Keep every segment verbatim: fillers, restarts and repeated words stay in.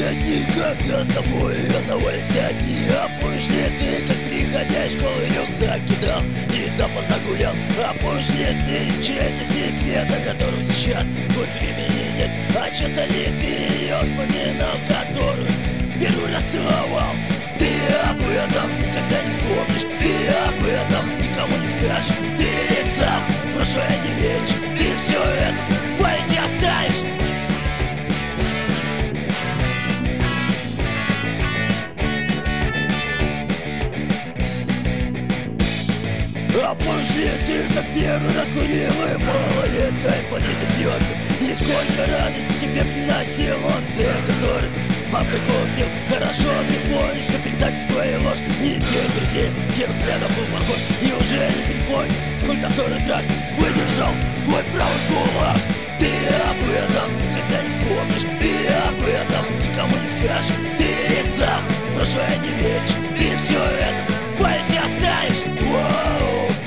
никогда с тобой оставались одни. А помнишь ли ты, как приходя из школы рюкзак кидал и допоздна гулял? А помнишь ли ты чей-то секрет, о котором сейчас хоть времени нет? А часто ли ты ее вспоминал, которую первый раз целовал? Ты об этом никогда не вспомнишь, ты об этом никому не скажешь. Ты сам в прошлое не веришь, ты все это в памяти оставишь. А помнишь ли ты, как первый раз курил и малолеткой в подъезде пьёшка? И сколько радости тебе приносил он стейк, который с мамкой купил. Хорошо ты помнишь, что предательство и ложь, и тех друзей, всех взглядов был похож. И уже не приходит, сколько ссор и драк выдержал твой правый кулак. Ты об этом никогда не вспомнишь, ты об этом никому не скажешь. Ты сам в прошлое не веришь, ты все это в памяти оставишь. Воу!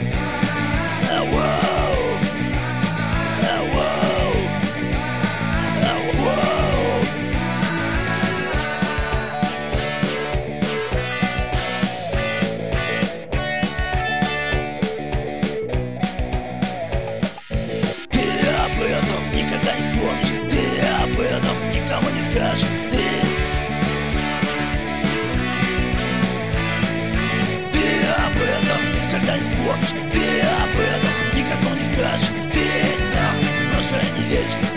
Никогда не вспомнишь, ты об этом никому не скажешь. Ты Ты об этом никогда не вспомнишь, ты об этом никому не скажешь. Ты сам в прошлое не веришь.